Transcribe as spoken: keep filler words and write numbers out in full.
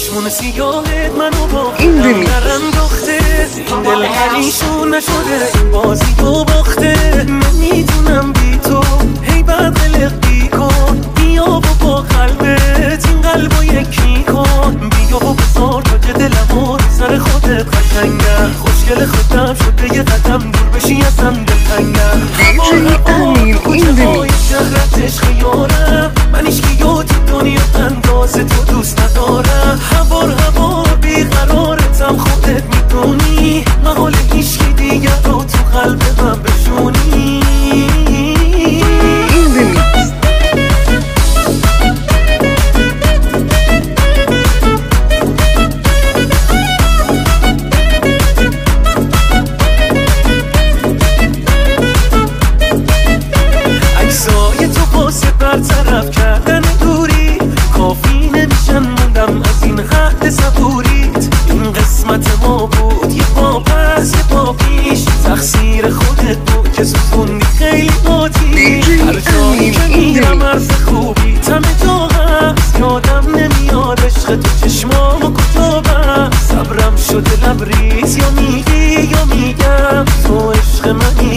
چشمون سیاهت منو با خودم نرنداخته، این دل پریشون نشده این بازی تو باخته. من میدونم بی تو هی بد قلق بی کن، بیا و با قلبت این قلبو یکی کن. بیا و بذار تا که دلم و سر خودت قشنگم، خوشگل خودم شده یه قدم دور بشی ازم دلتنگم. هوا هوا کجه های شهرت عشق یارم، من ایشکی یا تو دنیا انداز تو دوست ندارم. هوار هوار بیقرارتم خودت میدونی، محال ایشکی دیگر رو تو قلب من بشونی. برطرف کردن دوری کافی نمیشن، موندم از این حد صبوریت. این قسمت ما بود یه پا پس یه پا پیش، تقصیر خودت بود که سوزوندی خیلی آتیش. هر جایی که میرم عرض خوبی همه جا هست، یادم نمیاد عشق تو چشمامو کجا بست. صبرم شده لبریز یا میگی یا میگم تو عشق منی،